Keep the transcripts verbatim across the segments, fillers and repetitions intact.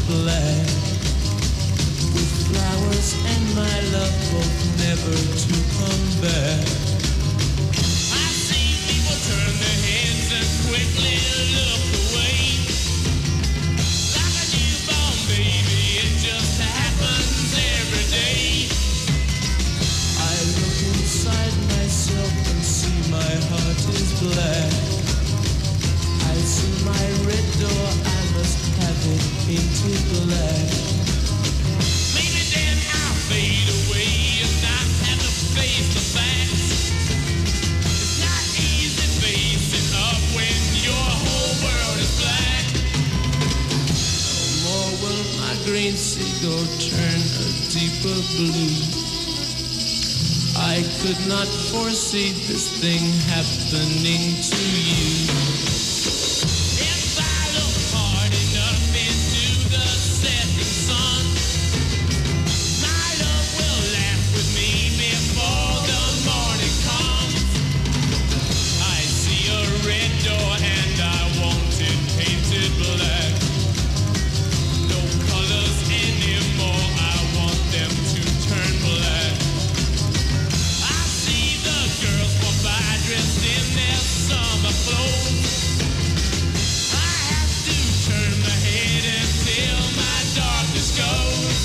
black, with flowers and my love both never to come back. I see people turn their heads and quickly look away, like a newborn baby, it just happens every day. I look inside myself and see my heart is black. I see my red door, I must have it painted black. Maybe then I'll fade away and not have to face the facts. It's not easy facing up when your whole world is black. No more will my green seagull turn a deeper blue. I could not foresee this thing happening to you. If I look hard enough into the setting sun, my love will laugh with me before the morning comes. I see a red door and I want it painted black. No colors anymore, I want them to turn black. I see the girls walk by dressed in their summer clothes. I have to turn my head until my darkness goes.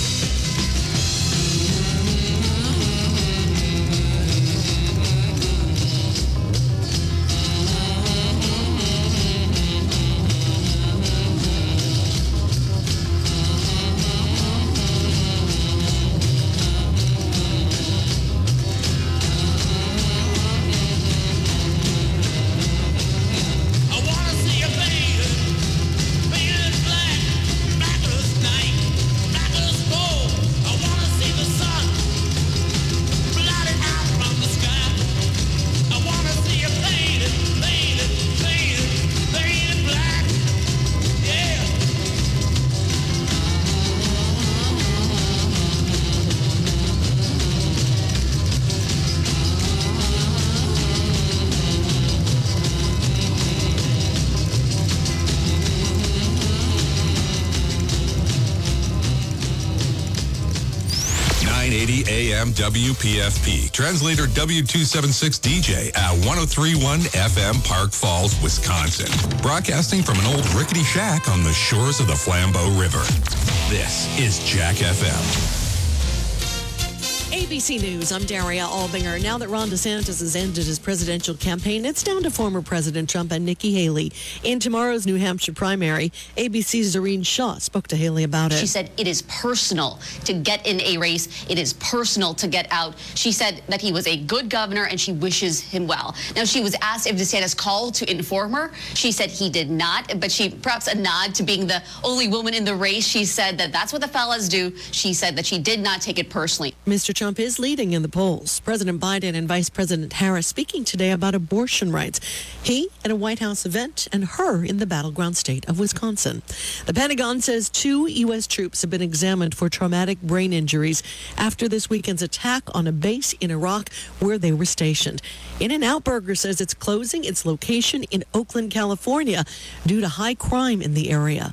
I wanna see you painted, painted black, black as night, black as gold. I wanna see the sun blotted out from the sky. I wanna see you painted, painted, painted, painted black. Yeah. nine eighty A M W P F P. Translator W two seventy-six D J at one oh three point one F M Park Falls, Wisconsin. Broadcasting from an old rickety shack on the shores of the Flambeau River. This is Jack F M. A B C News, I'm Daria Albinger. Now that Ron DeSantis has ended his presidential campaign, it's down to former President Trump and Nikki Haley. In tomorrow's New Hampshire primary, A B C's Zareen Shaw spoke to Haley about it. She said it is personal to get in a race. It is personal to get out. She said that he was a good governor and she wishes him well. Now, she was asked if DeSantis called to inform her. She said he did not, but she perhaps a nod to being the only woman in the race. She said that that's what the fellas do. She said that she did not take it personally. Mister Trump is leading in the polls. President Biden and Vice President Harris speaking today about abortion rights. He at a White House event and her in the battleground state of Wisconsin. The Pentagon says two U S troops have been examined for traumatic brain injuries after this weekend's attack on a base in Iraq where they were stationed. In-N-Out Burger says it's closing its location in Oakland, California due to high crime in the area.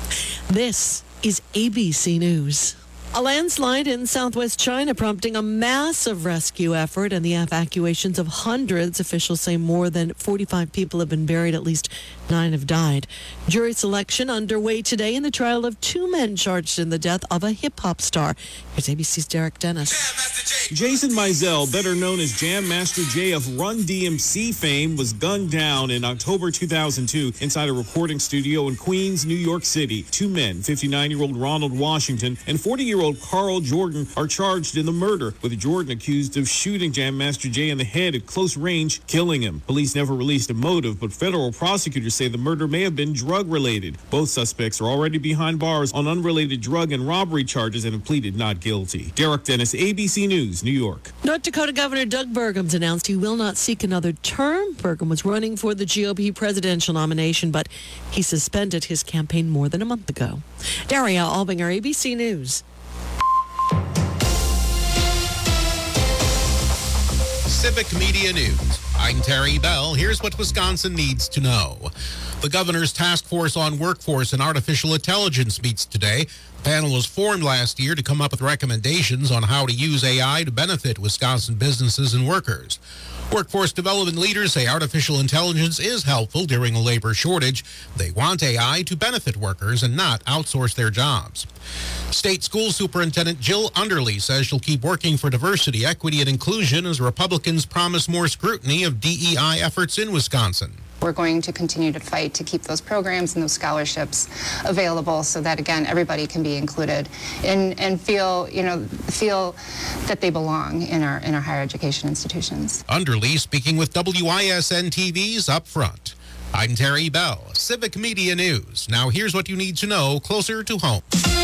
This is A B C News. A landslide in southwest China prompting a massive rescue effort and the evacuations of hundreds. Officials say more than forty-five people have been buried. At least nine have died. Jury selection underway today in the trial of two men charged in the death of a hip-hop star. Here's A B C's Derek Dennis. Jason Mizell, better known as Jam Master Jay of Run D M C fame, was gunned down in October two thousand two inside a recording studio in Queens, New York City. Two men, fifty-nine-year-old Ronald Washington and forty-year-old Carl Jordan, are charged in the murder, with Jordan accused of shooting Jam Master Jay in the head at close range, killing him. Police never released a motive, but federal prosecutors say the murder may have been drug-related. Both suspects are already behind bars on unrelated drug and robbery charges and have pleaded not guilty. Derek Dennis, A B C News, New York. North Dakota Governor Doug Burgum's announced he will not seek another term. Burgum was running for the G O P presidential nomination, but he suspended his campaign more than a month ago. Daria Albinger, A B C News. Civic Media News. I'm Terry Bell. Here's what Wisconsin needs to know. The governor's task force on workforce and artificial intelligence meets today. The panel was formed last year to come up with recommendations on how to use A I to benefit Wisconsin businesses and workers. Workforce development leaders say artificial intelligence is helpful during a labor shortage. They want A I to benefit workers and not outsource their jobs. State School Superintendent Jill Underly says she'll keep working for diversity, equity, and inclusion as Republicans promise more scrutiny of D E I efforts in Wisconsin. We're going to continue to fight to keep those programs and those scholarships available so that, again, everybody can be included and, and feel, you know, feel that they belong in our, in our higher education institutions. Underly speaking with W I S N T V's Up Front. I'm Terry Bell, Civic Media News. Now here's what you need to know closer to home.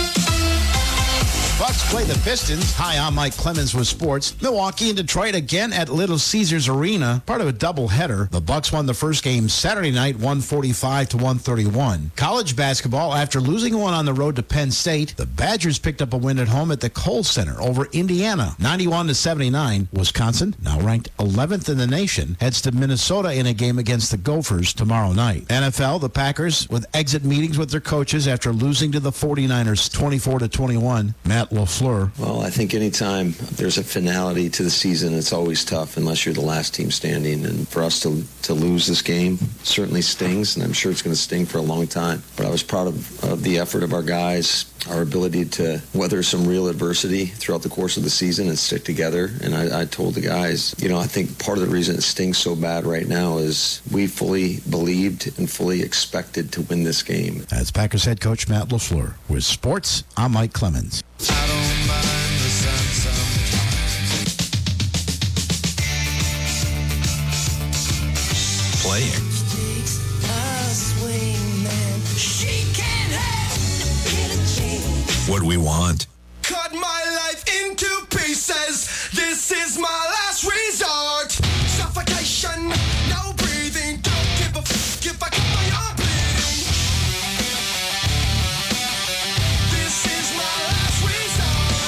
Bucks play the Pistons. Hi, I'm Mike Clemens with sports. Milwaukee and Detroit again at Little Caesars Arena, part of a doubleheader. The Bucks won the first game Saturday night, one forty-five to one thirty-one. College basketball, after losing one on the road to Penn State, the Badgers picked up a win at home at the Kohl Center over Indiana, ninety-one to seventy-nine. Wisconsin, now ranked eleventh in the nation, heads to Minnesota in a game against the Gophers tomorrow night. N F L, the Packers with exit meetings with their coaches after losing to the forty-niners twenty-four to twenty-one. Matt LaFleur. Well, I think anytime there's a finality to the season, it's always tough unless you're the last team standing. And for us to to lose this game certainly stings, and I'm sure it's going to sting for a long time. But I was proud of, of the effort of our guys, our ability to weather some real adversity throughout the course of the season and stick together. And I, I told the guys, you know, I think part of the reason it stings so bad right now is we fully believed and fully expected to win this game. That's Packers head coach Matt LaFleur. With sports, I'm Mike Clemens. I don't mind the sun sometimes. Playing. What we want. Cut my life into pieces. This is my last resort. Suffocation, no breathing. Don't give a f if I cut my arm bleeding. This is my last resort.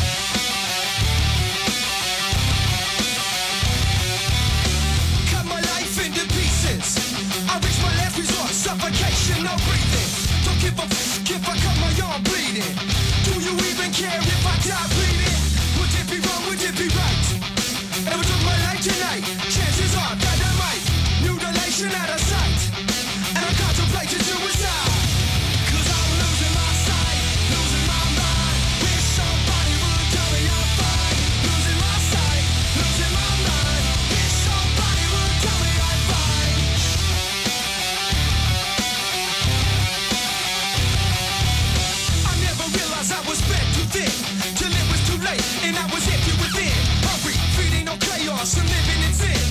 Cut my life into pieces. I reach my last resort. Suffocation, no breathing. Don't give a f if I cut my arm bleeding. Do you even care if I die bleeding? Would it be wrong? Would it be right? Ever took my life tonight? Chances are that I might. Mutilation out of sight. And I'm contemplating suicide. Cause I'm losing my sight. Losing my mind. Wish somebody would tell me I'm fine. Losing my sight. Losing my mind. Wish somebody would tell me I'm fine. I never realized I was bent too thin, till it was too late, and I was empty within. Hungry, feeding on chaos, and living in sin.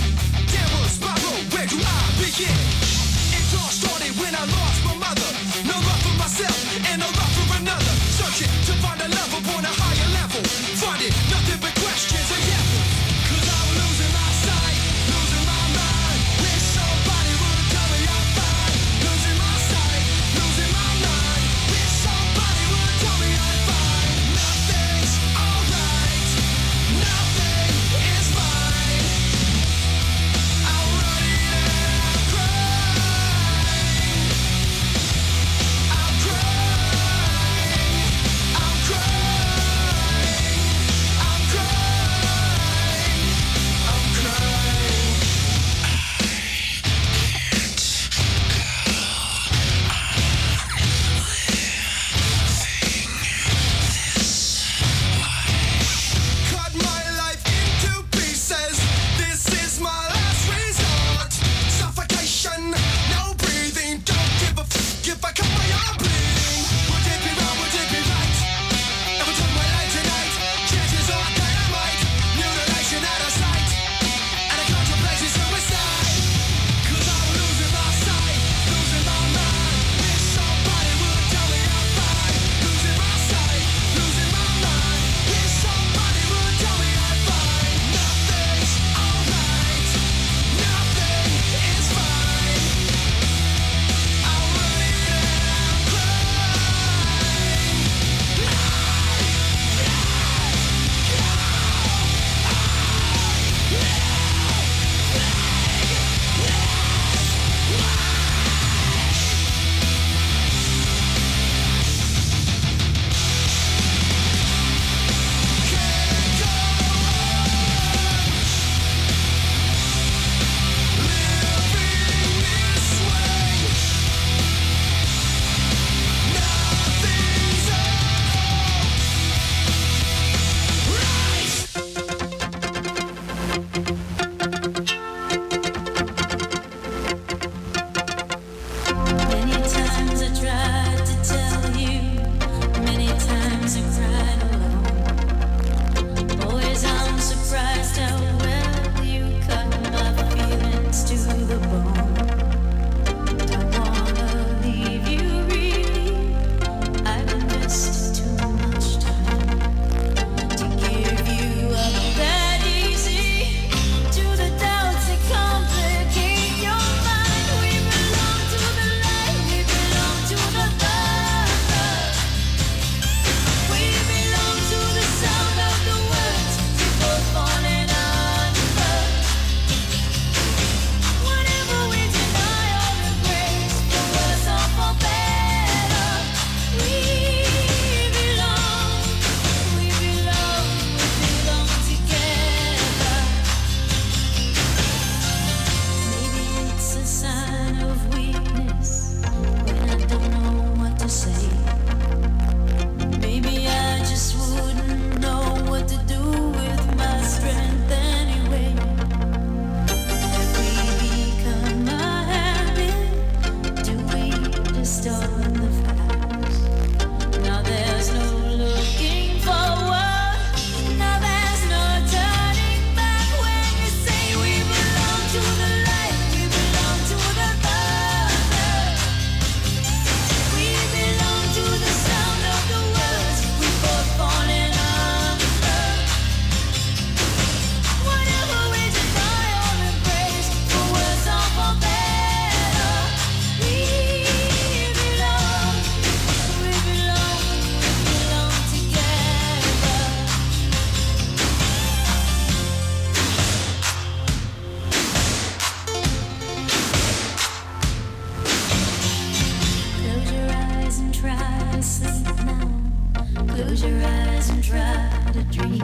Close your eyes and try to dream.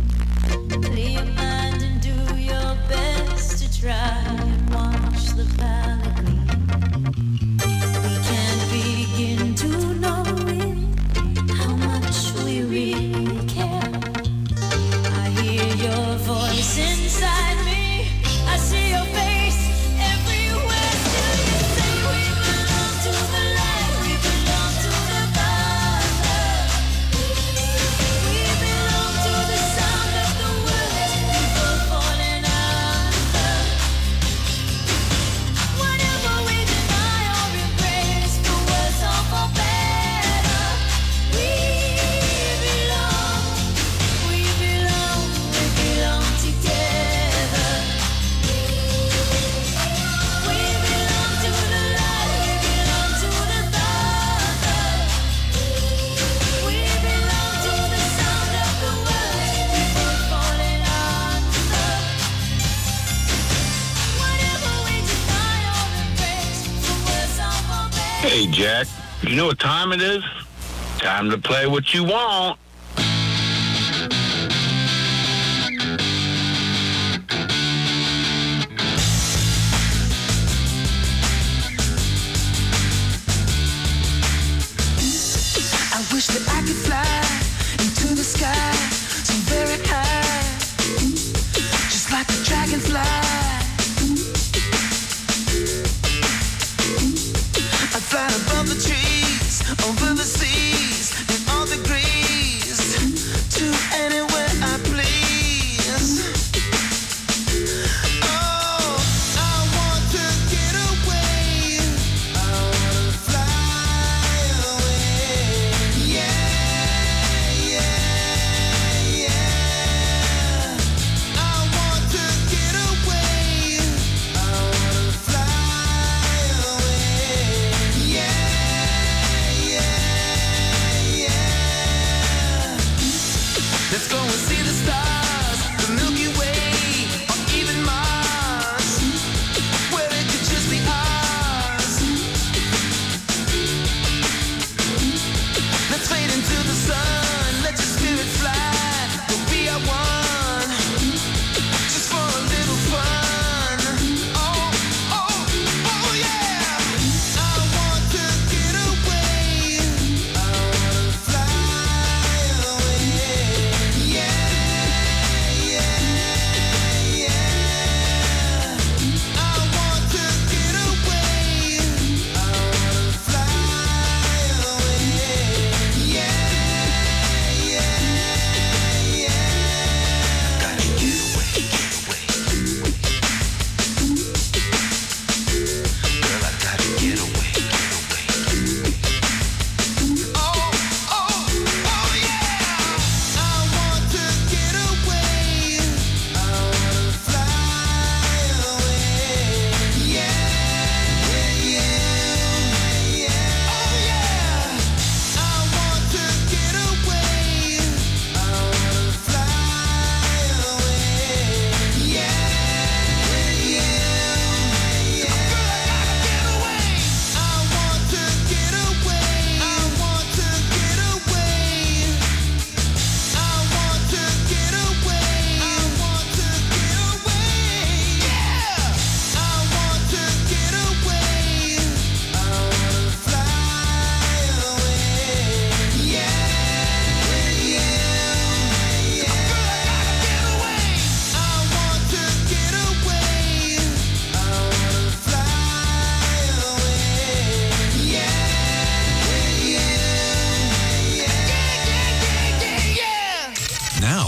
Clear your mind and do your best to try and watch the valley gleam. We can't begin to know it, how much we really care. I hear your voice inside me. I see your face everywhere. Still you say we belong to the light. We belong to the Father. We belong to the sound of the words people falling under. Whatever we deny or embrace, for worse or for better, we belong. We belong. We belong together. We belong to the light. We belong to the Father. We belong to the sound of the words people falling under. Whatever we deny or embrace, for worse or for better. Hey, Jack, you know what time it is? Time to play what you want. I wish that I could fly into the sky so very high, just like a dragonfly. I'd fly above the trees, over the seas, and all the green.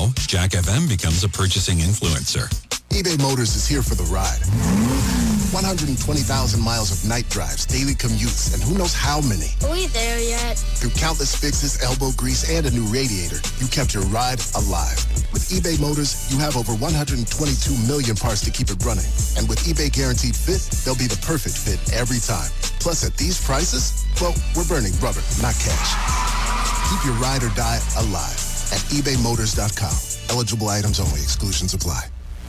Now, Jack F M becomes a purchasing influencer. eBay Motors is here for the ride. one hundred twenty thousand miles of night drives, daily commutes, and who knows how many. Are we there yet? Through countless fixes, elbow grease, and a new radiator, you kept your ride alive. With eBay Motors, you have over one hundred twenty-two million parts to keep it running. And with eBay Guaranteed Fit, they'll be the perfect fit every time. Plus, at these prices, well, we're burning rubber, not cash. Keep your ride or die alive at ebay motors dot com. Eligible items only. Exclusions apply.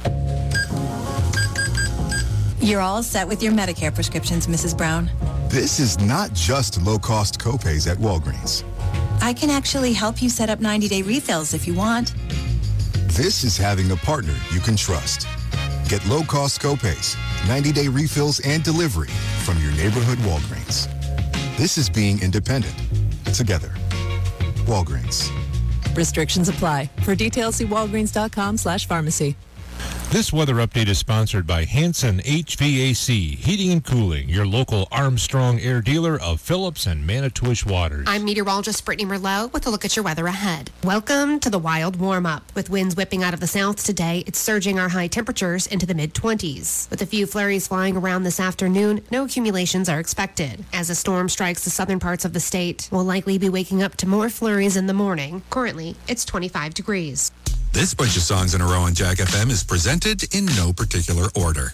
You're all set with your Medicare prescriptions, Missus Brown. This is not just low-cost copays at Walgreens. I can actually help you set up ninety-day refills if you want. This is having a partner you can trust. Get low-cost copays, ninety-day refills, and delivery from your neighborhood Walgreens. This is being independent. Together. Walgreens. Restrictions apply. For details, see walgreens.com slash pharmacy. This weather update is sponsored by Hanson H V A C, Heating and Cooling, your local Armstrong air dealer of Phillips and Manitowish Waters. I'm meteorologist Brittany Merlot with a look at your weather ahead. Welcome to the wild warm-up. With winds whipping out of the south today, it's surging our high temperatures into the mid-twenties. With a few flurries flying around this afternoon, no accumulations are expected. As a storm strikes the southern parts of the state, we'll likely be waking up to more flurries in the morning. Currently, it's twenty-five degrees. This bunch of songs in a row on Jack F M is presented in no particular order.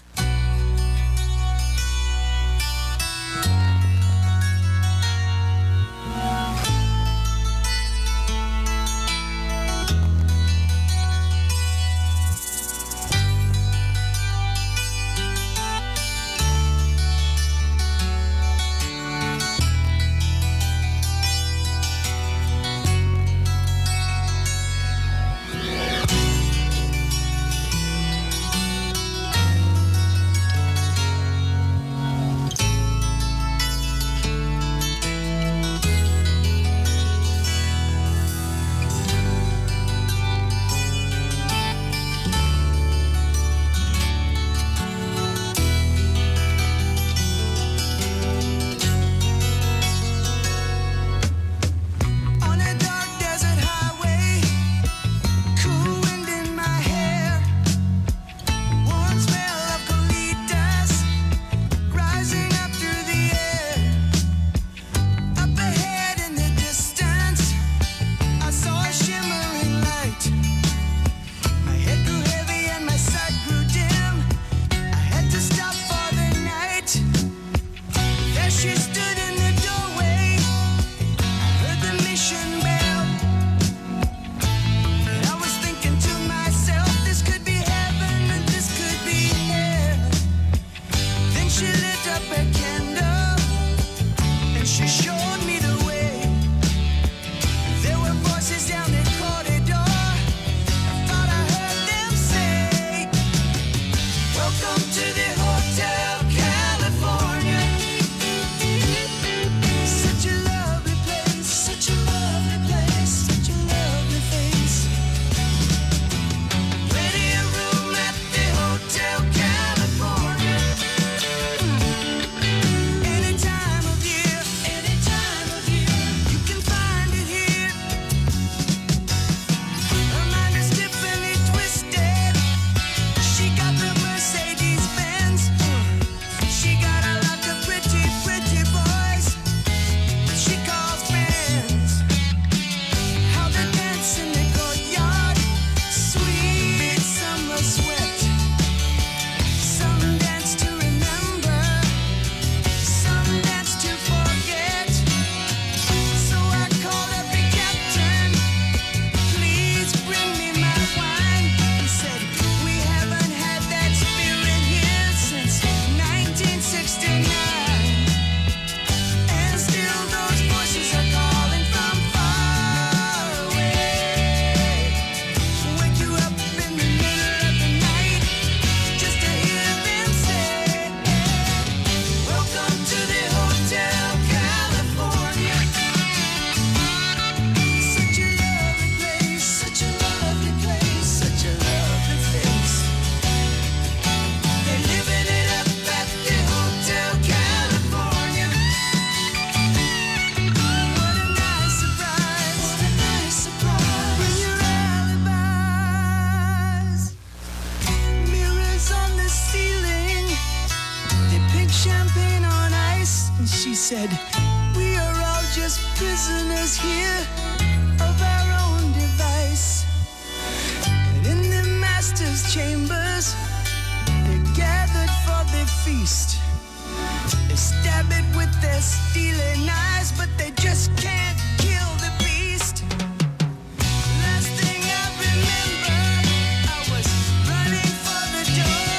said, we are all just prisoners here of our own device. And in the master's chambers, they're gathered for their feast. They stab it with their steely knives, but they just can't kill the beast. Last thing I remember, I was running for the door.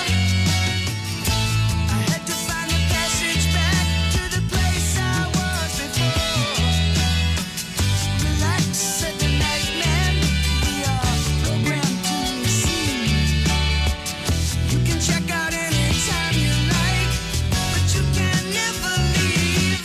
I had to find the passage back to the place I was before. Relax, said the night man, we are programmed to receive. You can check out anytime you like, but you can never leave.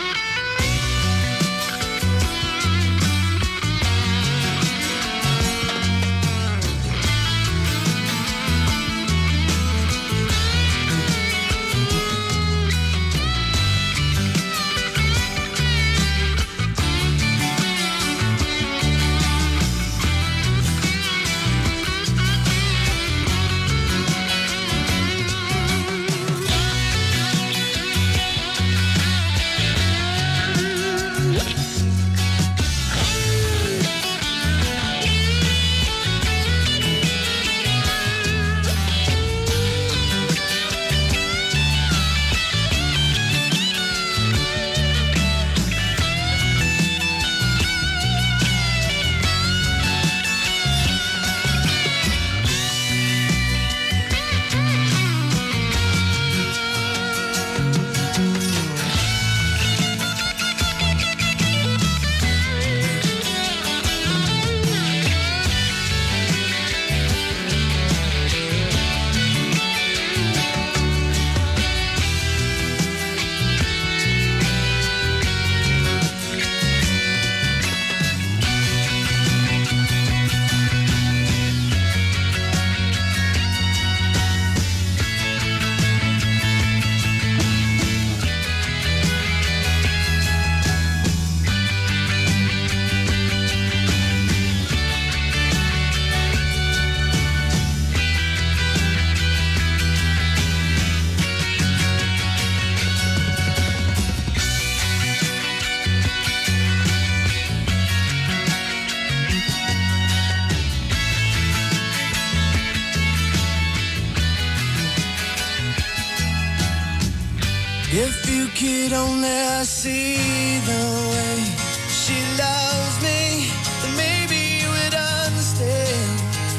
If you could only see the way she loves me, then maybe you would understand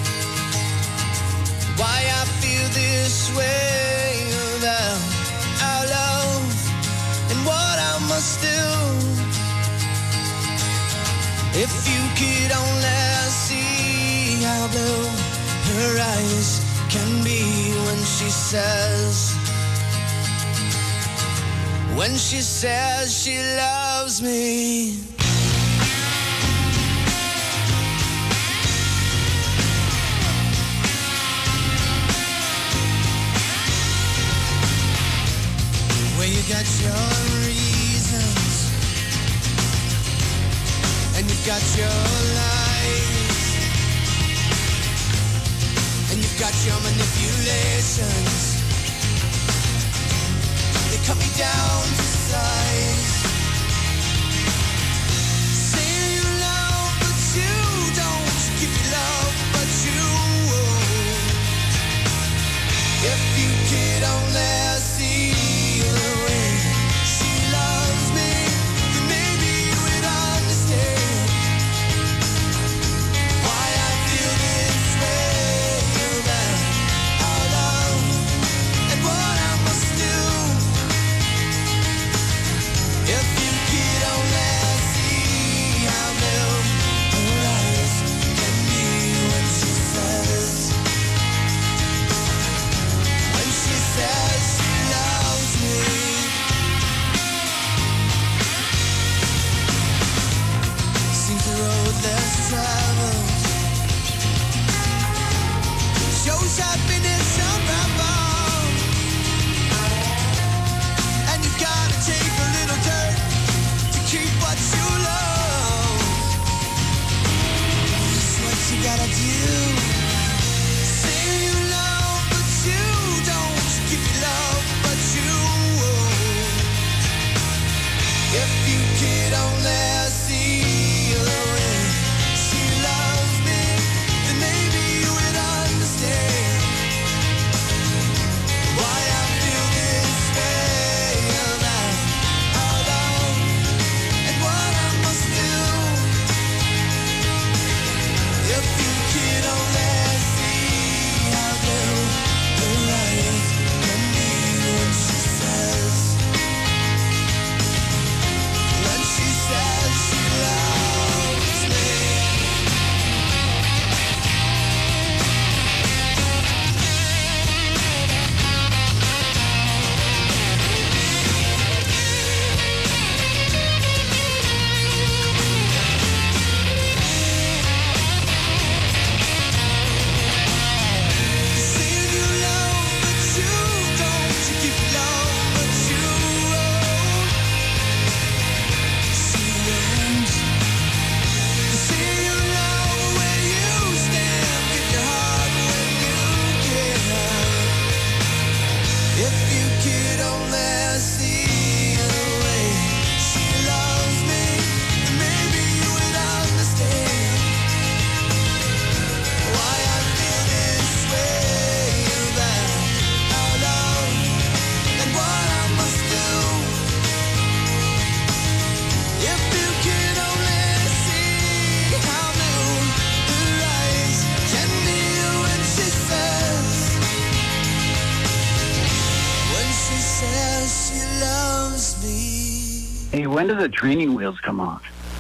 why I feel this way about our love and what I must do. If you could only see how blue her eyes can be when she says When she says she loves me. Well, you got your reasons, and you've got your lies, and you've got your manipulations. They cut me down to size. Say you love, but you don't. Give you love, but you won't. If you could only see the way she loves me, then maybe you would understand why I feel this way about our love and what I must do. when do the training wheels come off?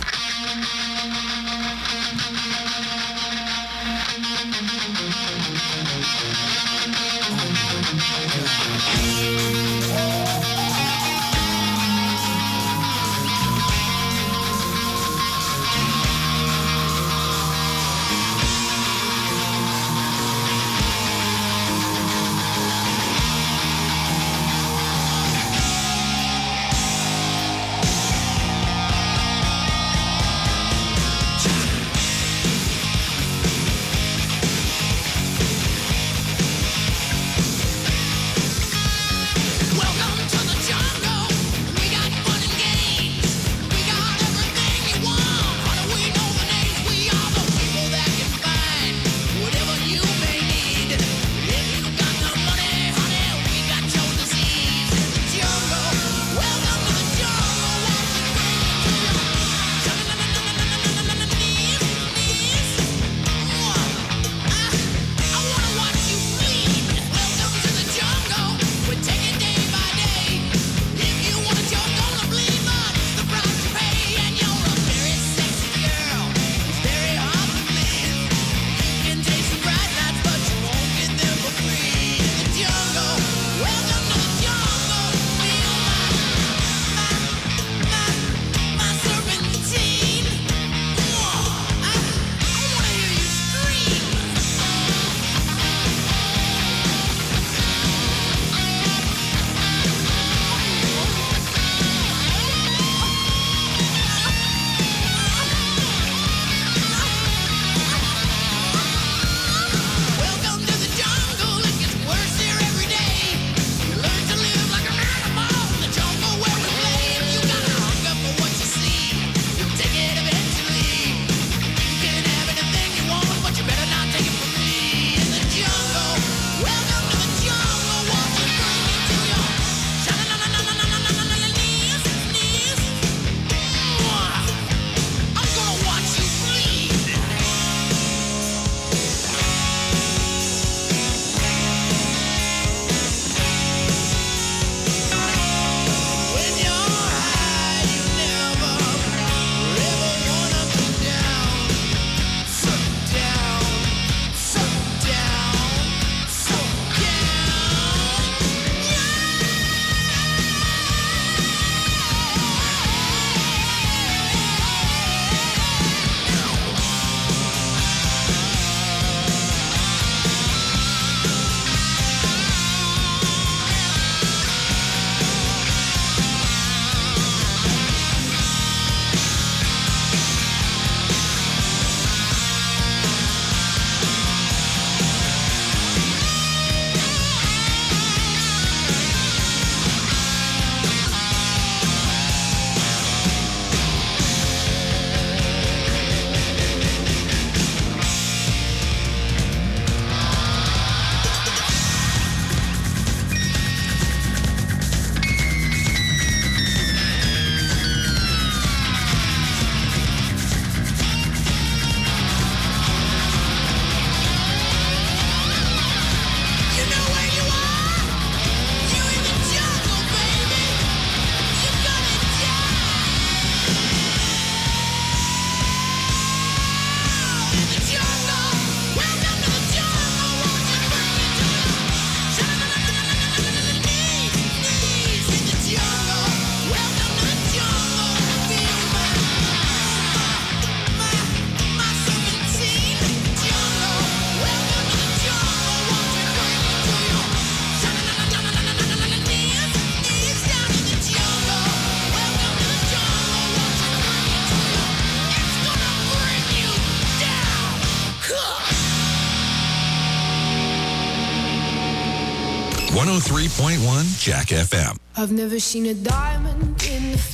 one oh three point one Jack F M. I've never seen a diamond in the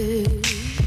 flesh.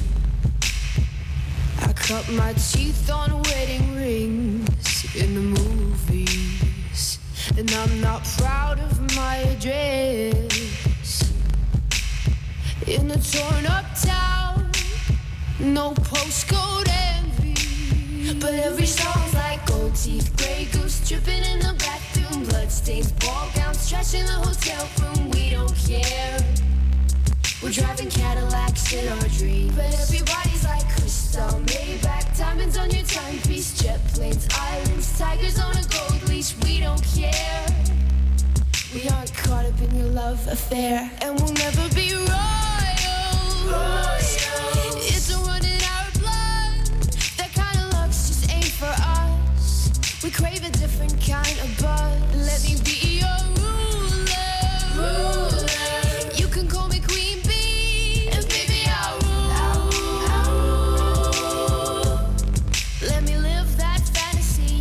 I cut my teeth on wedding rings in the movies, and I'm not proud of my address. In a torn up town, no postcode envy, but every song's like gold teeth, gray goose dripping in the bathroom, bloodstains, ball gowns, trash in the hotel room. We don't care. We're driving Cadillacs in our dreams, but everybody's like crystal, Maybach, diamonds on your timepiece, jet planes, islands, tigers on a gold leash. We don't care. We aren't caught up in your love affair, and we'll never be royal. royal. It's a run in our blood. That kind of luck's just ain't for us. We crave a different kind of buzz. Let me be your ruler. ruler. You can call me Queen Bee, and baby I'll rule. I'll rule. Let me live that fantasy.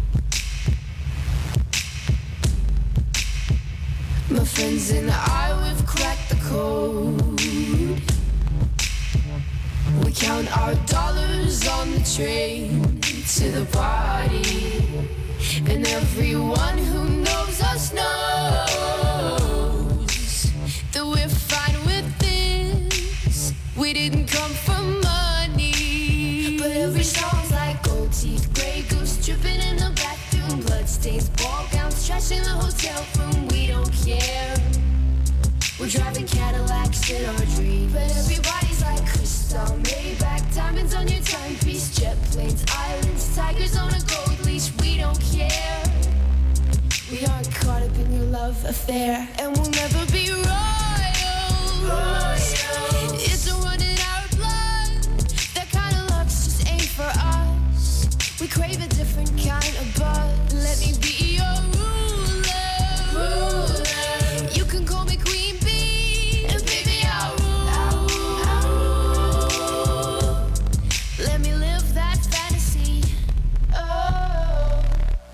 My friends and I, we've cracked the code. We count our dollars on the train to the party, and everyone who knows us knows that we're fine with this. We didn't come for money, but every song's like gold teeth, gray goose dripping in the bathroom, bloodstains, ball gowns, trash in the hotel room. We don't care. We're driving Cadillacs in our dreams, but everybody's like crystal, Maybach, diamonds on your timepiece, jet planes, islands, tigers on a gold leash. We don't care. We aren't caught up in your love affair, and we'll never be royal. royal. It's a run in our blood. That kind of luck's just ain't for us. We crave a different kind of buzz. Let me be your ruler. ruler. You can call me Queen Bee, and baby I'll rule. I'll rule. Let me live that fantasy. Oh,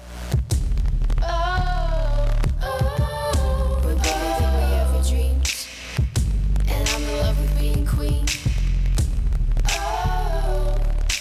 oh, oh. We're bigger than we ever dreamed, and I'm in love with being queen. Oh,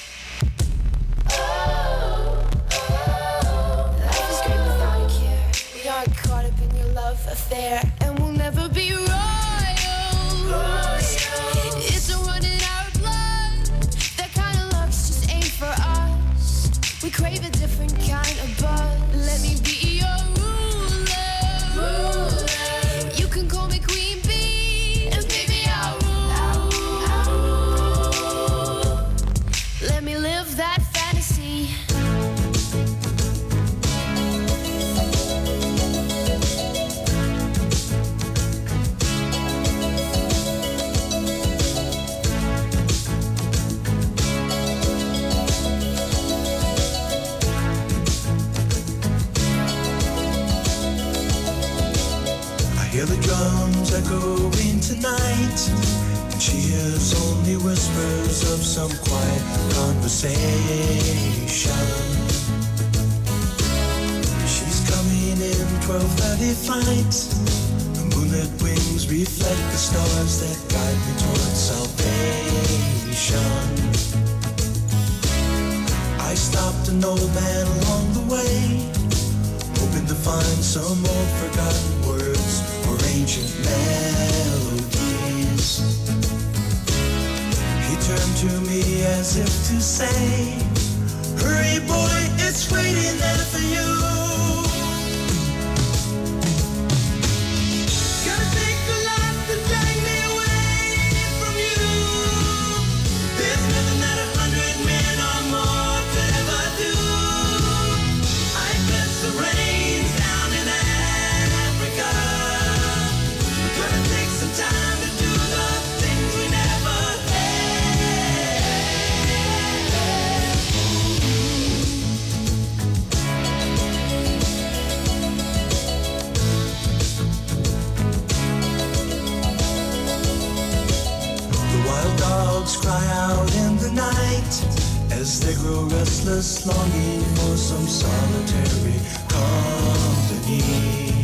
oh, oh. Life is great without a care. We aren't caught up in your love affair, and we'll never be royal. royal. It's a run in our blood. That kind of luck's just ain't for us. We crave a different kind of buzz. Let me be your ruler. ruler. You can call me Queen Bee, and baby I'll rule. I'll rule. Let me live that fantasy. Hear the drums echoing tonight, and she hears only whispers of some quiet conversation. She's coming in twelve thirty flight. The moonlit wings reflect the stars that guide me towards salvation. I stopped an old man along the way, hoping to find some old forgotten words or ancient melodies. He turned to me as if to say, hurry boy, it's waiting there for you. Gotta take a lot to drag me away from you. There's nothing that a hundred men or more could ever do. I bless the rains down in Africa. We're gonna take some time to do the things we never had. The wild dogs cry out in the night as they grow restless, longing for some solitary company.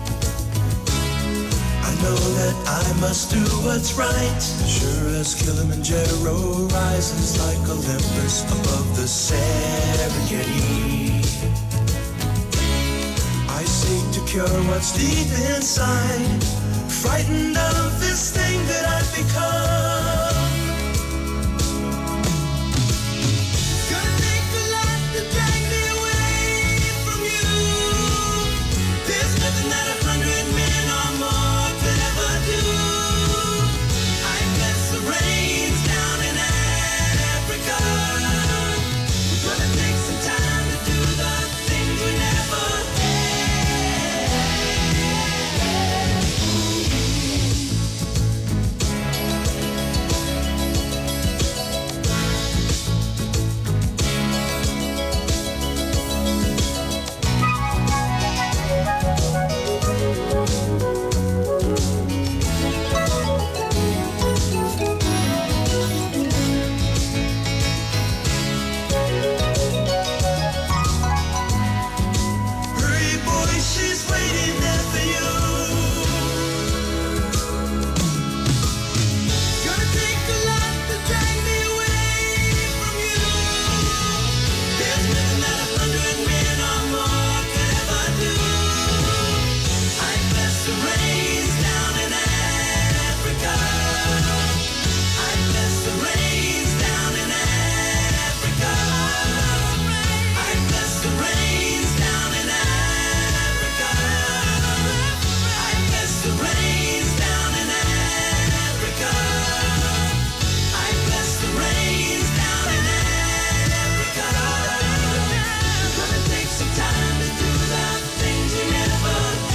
I know that I must do what's right, sure as Kilimanjaro rises like Olympus above the Serengeti. I seek to cure what's deep inside, frightened of this thing that I've become. Gonna take a lot to drag me away from you. There's nothing that a hundred men or more could ever do. she's waiting there for you. Gonna take a lot to drag me away from you. There's nothing that a hundred men or more could ever do. I bless the rains down in Africa. I bless the rains down in Africa. I bless the rains down in Africa. I bless the rains down in Africa. I bless the rains down in Africa. Gonna take some time to do the things you never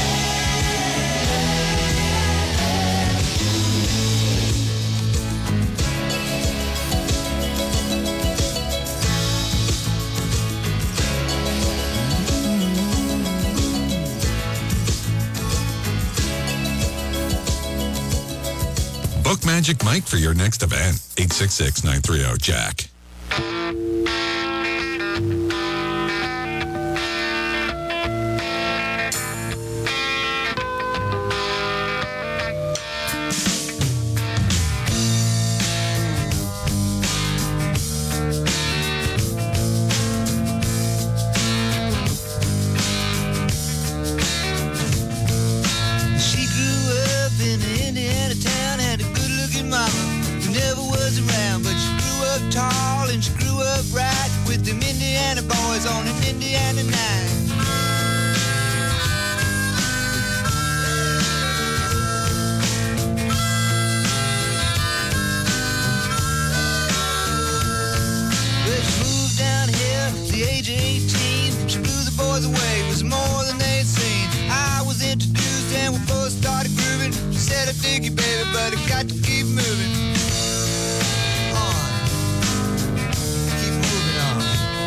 Book Magic Mike for your next event. eight six six, nine three zero, Jack. She grew up in an Indiana town, had a good-looking mama who never was around, but she grew up tall and she grew up right with them Indiana boys on an Indiana night. But she moved down here at the age of eighteen. She blew the boys away, it was more than they'd seen. I was introduced and we both started grooving. She said, I dig you, baby, but I got to keep moving on. Keep moving on.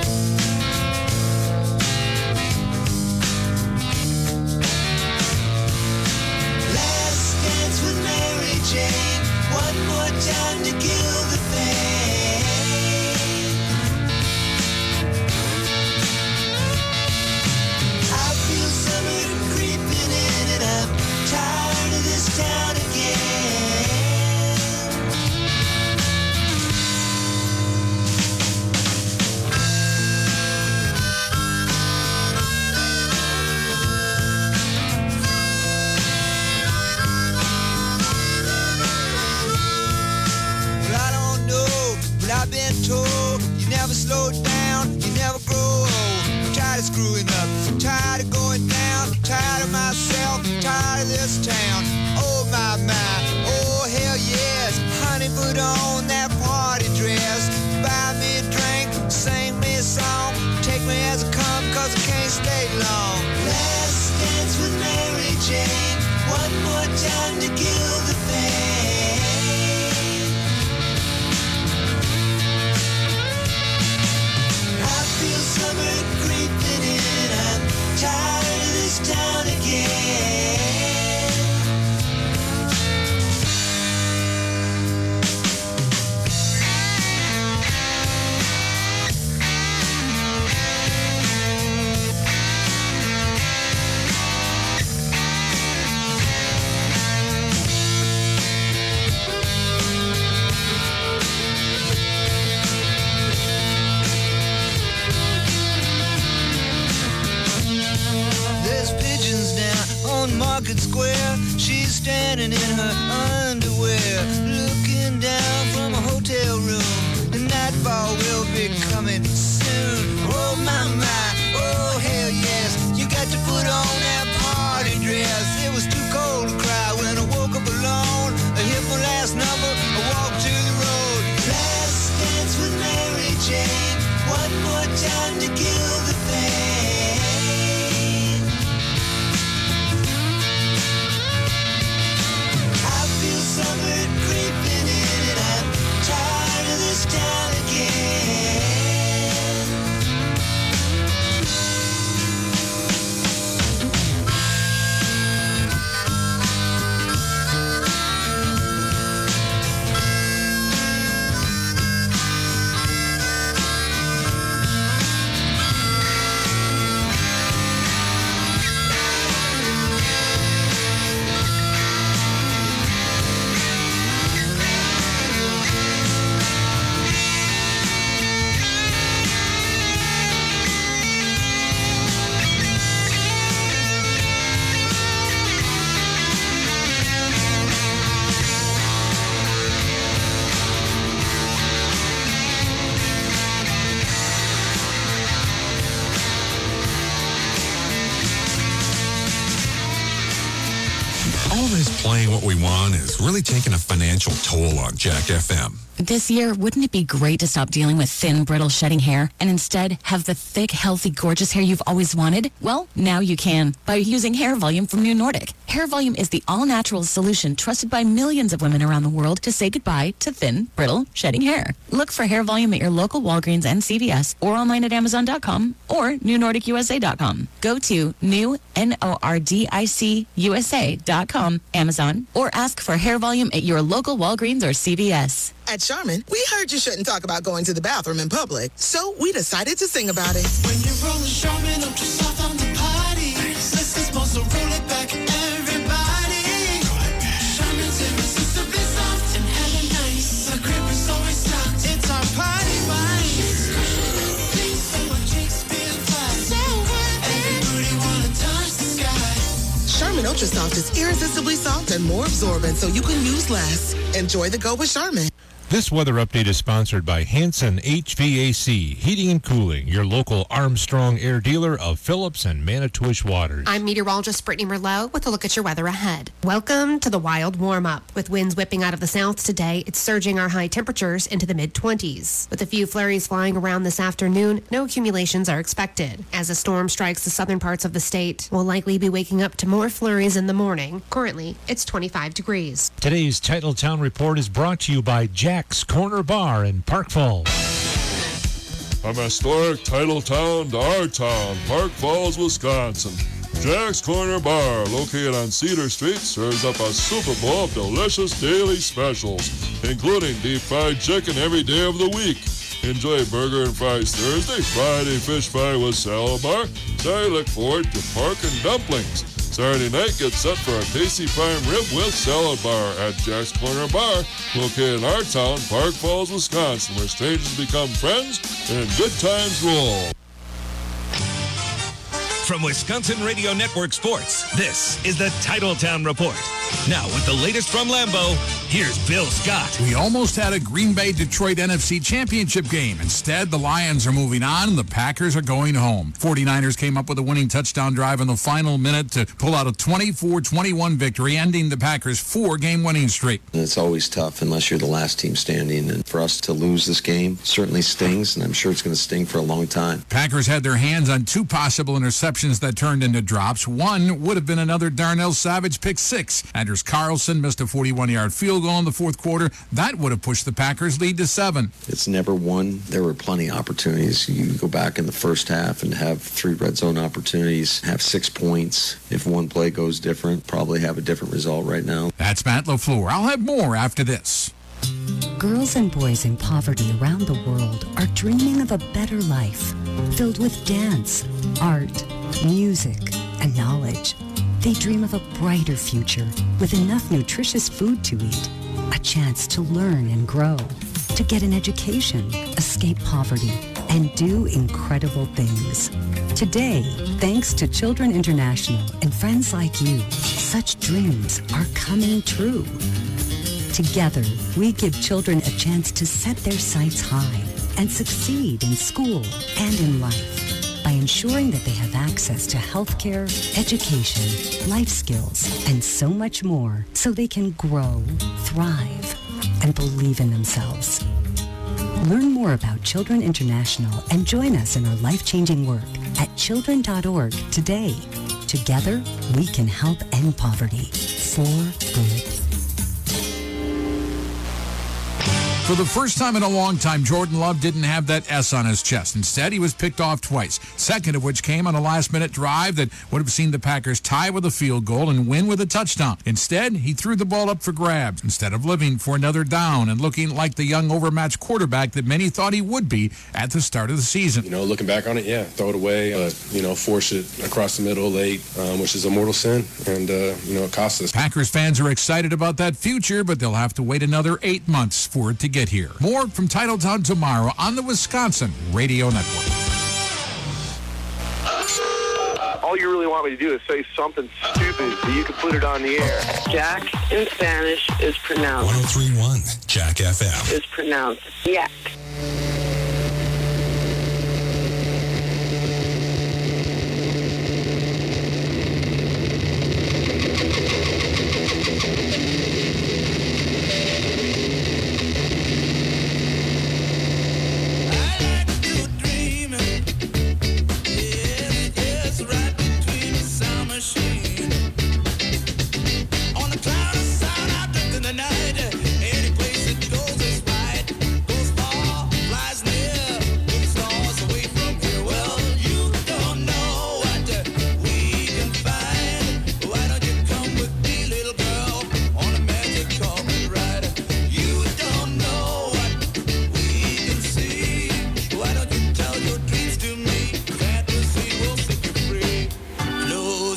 Last dance with Mary Jane. One more time to kill the pain. I feel summer creeping in and I'm tired of this town again. Well, I don't know, but I've been told you never slow down, you never grow old. I'm tired of screwing up, I'm tired of going down, I'm tired of myself, I'm tired of this town. Oh my, my, oh hell yes. Honey, put on that party dress, buy me a drink, sing me a song, take me as I come, cause I can't stay long. Last dance with Mary Jane, one more time to kill the pain. I feel summer creeping in, I'm tired of this town again. There's pigeons down on Market Square. She's standing in her underwear, looking down from a hotel room. The nightfall will be coming soon. Oh my, my, oh hell yes. You got to put on that party dress. It was too cold to cry when I woke up alone. I hit my last number, I walked to the road. Last dance with Mary Jane, one more time to kill the pain. I feel summer creeping in and I'm tired of this town again. All this playing what we want is really taking a financial toll on Jack F M. This year, wouldn't it be great to stop dealing with thin, brittle, shedding hair and instead have the thick, healthy, gorgeous hair you've always wanted? Well, now you can by using Hair Volume from New Nordic. Hair Volume is the all-natural solution trusted by millions of women around the world to say goodbye to thin, brittle, shedding hair. Look for Hair Volume at your local Walgreens and C V S or online at Amazon dot com or New Nordic U S A dot com. Go to new, N O R D I C, U S A dot com, Amazon, or ask for Hair Volume at your local Walgreens or C V S. At Charmin, we heard you shouldn't talk about going to the bathroom in public, so we decided to sing about it. When you're rolling Charmin, ultra soft on the potty. This is supposed to roll it back, everybody. Charmin's irresistibly soft and hella nice. Our grip is always stocked. It's our party wine. Things so our cheeks feel flat. So worth it. Everybody wanna touch the sky. Charmin Ultra Soft is irresistibly soft and more absorbent, so you can use less. Enjoy the go with Charmin. This weather update is sponsored by Hanson H V A C, Heating and Cooling, your local Armstrong Air dealer of Phillips and Manitowish Waters. I'm meteorologist Brittany Merlot with a look at your weather ahead. Welcome to the wild warm-up. With winds whipping out of the south today, it's surging our high temperatures into the mid-twenties. With a few flurries flying around this afternoon, no accumulations are expected. As a storm strikes the southern parts of the state, we'll likely be waking up to more flurries in the morning. Currently, it's twenty-five degrees. Today's Titletown Report is brought to you by Jack Jack's Corner Bar in Park Falls. From historic Titletown to our town, Park Falls, Wisconsin. Jack's Corner Bar, located on Cedar Street, serves up a Super Bowl of delicious daily specials, including deep fried chicken every day of the week. Enjoy burger and fries Thursday, Friday fish fry with salad bar. Saturday, look forward to pork and dumplings. Saturday night, get set for a tasty prime rib with salad bar at Jack's Corner Bar, located in our town, Park Falls, Wisconsin, where strangers become friends and good times roll. From Wisconsin Radio Network Sports, this is the Titletown Report. Now, with the latest from Lambeau, here's Bill Scott. We almost had a Green Bay-Detroit N F C Championship game. Instead, the Lions are moving on, and the Packers are going home. forty-niners came up with a winning touchdown drive in the final minute to pull out a twenty-four twenty-one victory, ending the Packers' four-game winning streak. It's always tough unless you're the last team standing, and for us to lose this game certainly stings, and I'm sure it's going to sting for a long time. Packers had their hands on two possible interceptions that turned into drops. One would have been another Darnell Savage pick six. Anders Carlson missed a forty-one-yard field goal in the fourth quarter. That would have pushed the Packers' lead to seven. It's never one. There were plenty of opportunities. You go back in the first half and have three red zone opportunities, have six points. If one play goes different, probably have a different result right now. That's Matt LaFleur. I'll have more after this. Girls and boys in poverty around the world are dreaming of a better life, filled with dance, art, music, and knowledge. They dream of a brighter future with enough nutritious food to eat, a chance to learn and grow, to get an education, escape poverty, and do incredible things. Today, thanks to Children International and friends like you, such dreams are coming true. Together, we give children a chance to set their sights high and succeed in school and in life by ensuring that they have access to healthcare, education, life skills, and so much more so they can grow, thrive, and believe in themselves. Learn more about Children International and join us in our life-changing work at children dot org today. Together, we can help end poverty for good. For the first time in a long time, Jordan Love didn't have that S on his chest. Instead, he was picked off twice, second of which came on a last-minute drive that would have seen the Packers tie with a field goal and win with a touchdown. Instead, he threw the ball up for grabs instead of living for another down and looking like the young, overmatched quarterback that many thought he would be at the start of the season. You know, looking back on it, yeah, throw it away, uh, you know, force it across the middle late, um, which is a mortal sin, and, uh, you know, it costs us. Packers fans are excited about that future, but they'll have to wait another eight months for it to get here. More from Titletown tomorrow on the Wisconsin Radio Network. All you really want me to do is say something stupid so you can put it on the air. Jack in Spanish is pronounced. one oh three point one Jack F M. Is pronounced yak.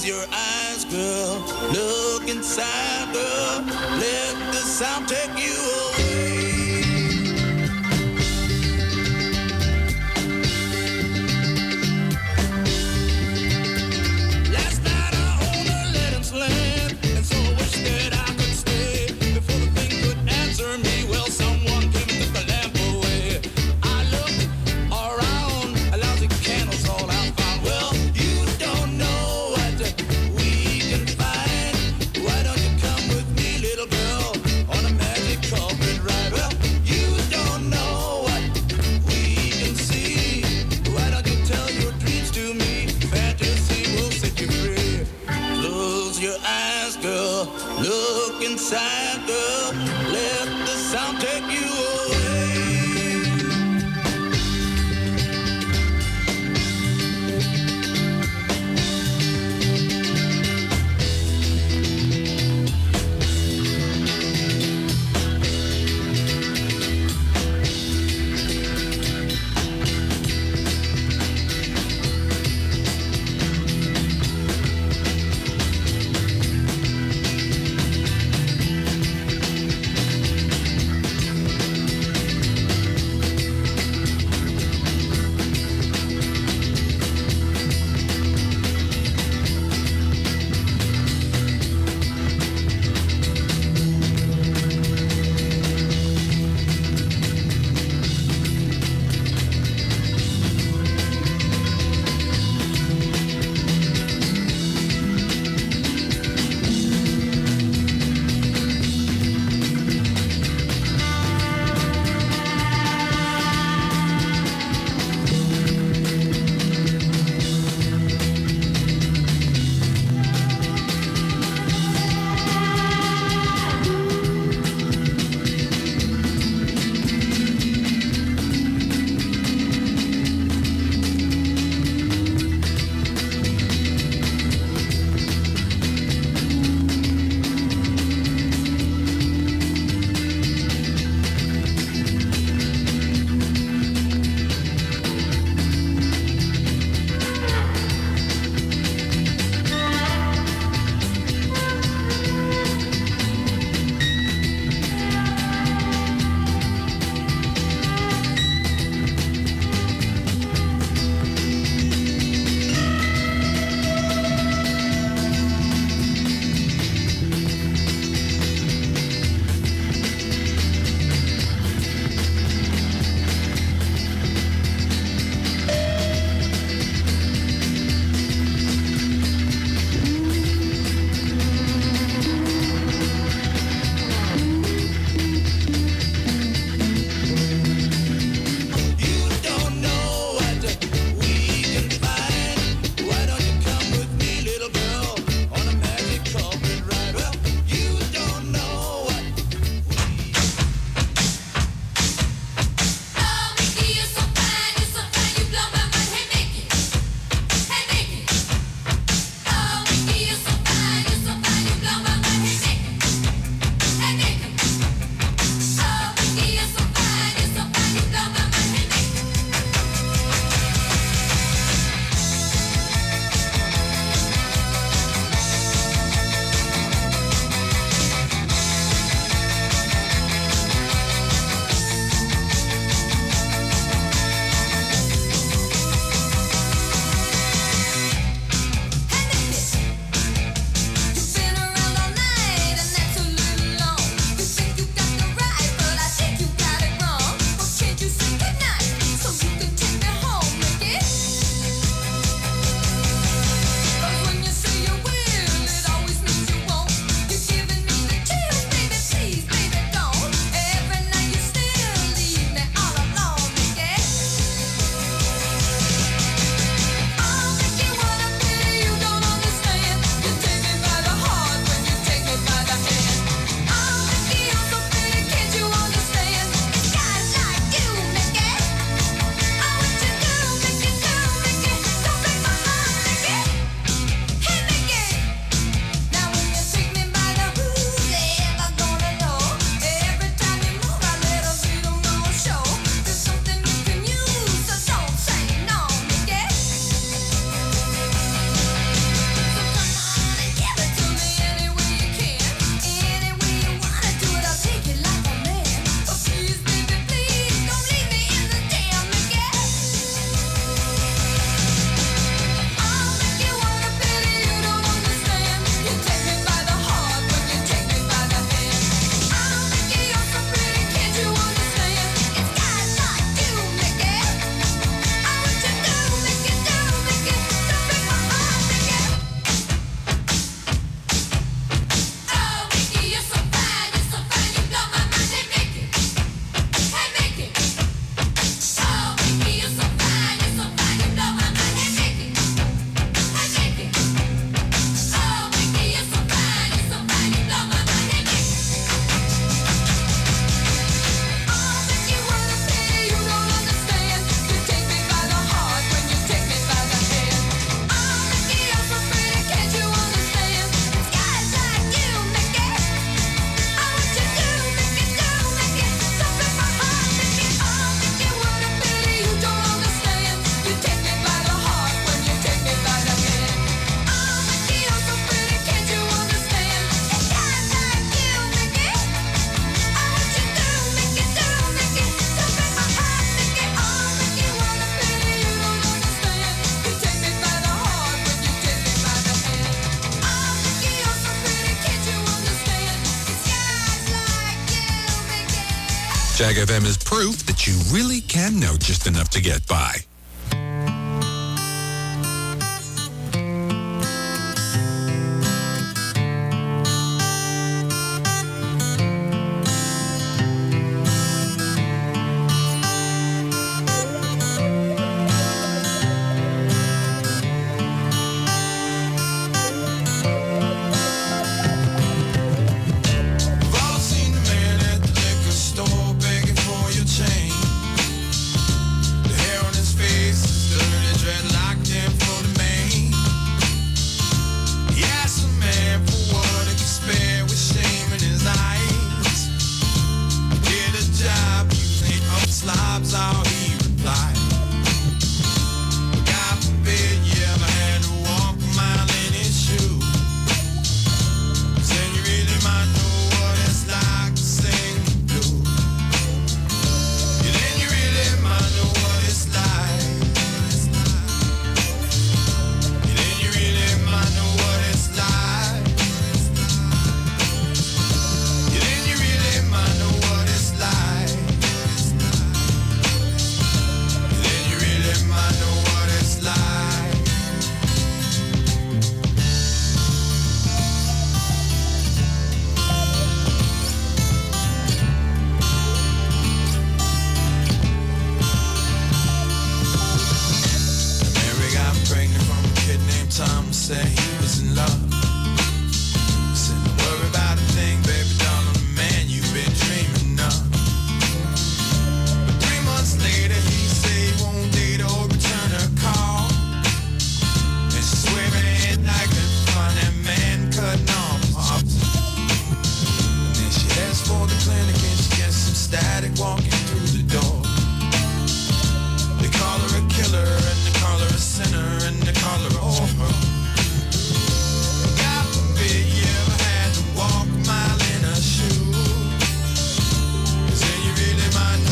Close your eyes, girl. Look inside, girl. Let the sound take you away. Last night I owned a Letham's land, and so I wish that I could stay. Before the thing could answer me, well, someone came and took the lamp away. I looked around, a lousy candle's all I found. Well, you don't know what we can find. Why don't you come with me, little girl, on a magic carpet ride? Well, you don't know what we can see. Why don't you tell your dreams to me? Fantasy will set you free. Close your eyes, girl. Look inside, girl. Let the sound take you away. Jag F M is proof that you really can know just enough to get by.